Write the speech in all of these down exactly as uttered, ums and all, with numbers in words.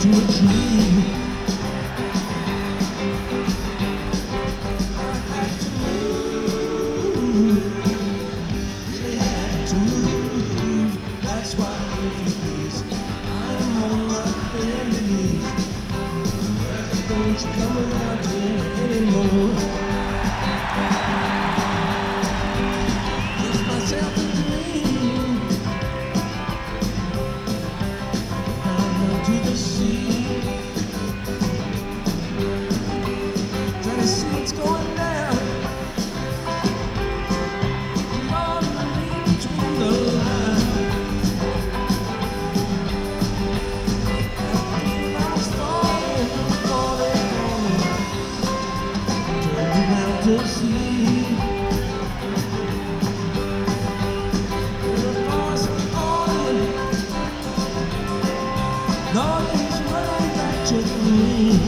to a dream. I had to move, really had to move. That's why if you please, I'm on my bended knees. Don't you come around here anymore. Give myself a dream. Down to the sea. Try to see what's going down. Lord, read between the lines. I was falling, falling, falling. Turning out to sea. Lord, he's running back to me.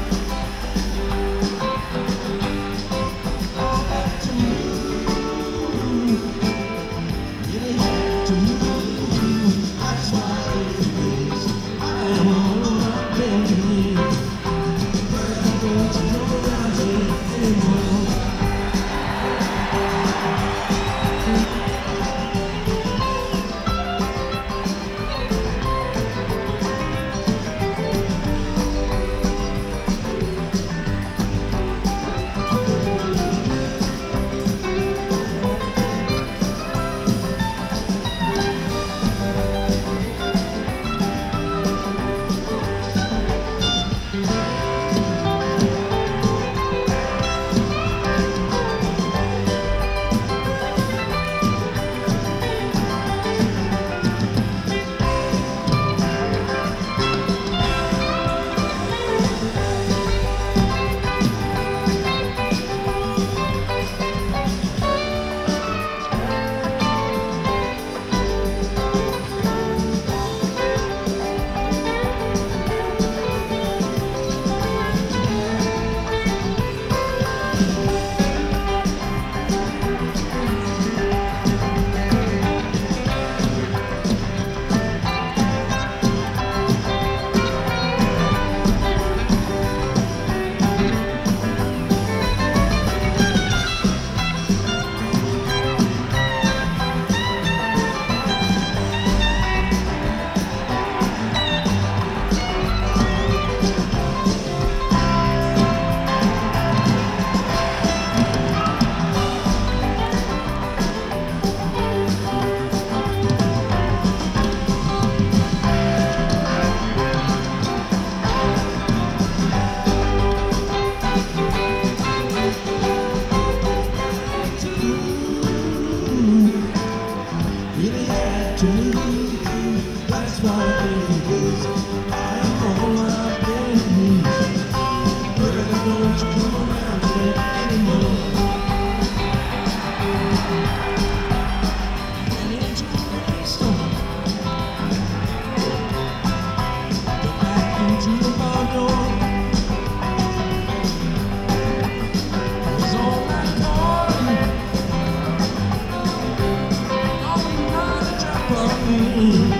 I had to move, really had to move. That's why it is I am on my bended knee. But don't you come around here anymore. Really had to move. That's why every day I'm on my bended knees. But don't you come around here anymore. And into the rainstorm, go back into the barn door. It was all that morning. Me.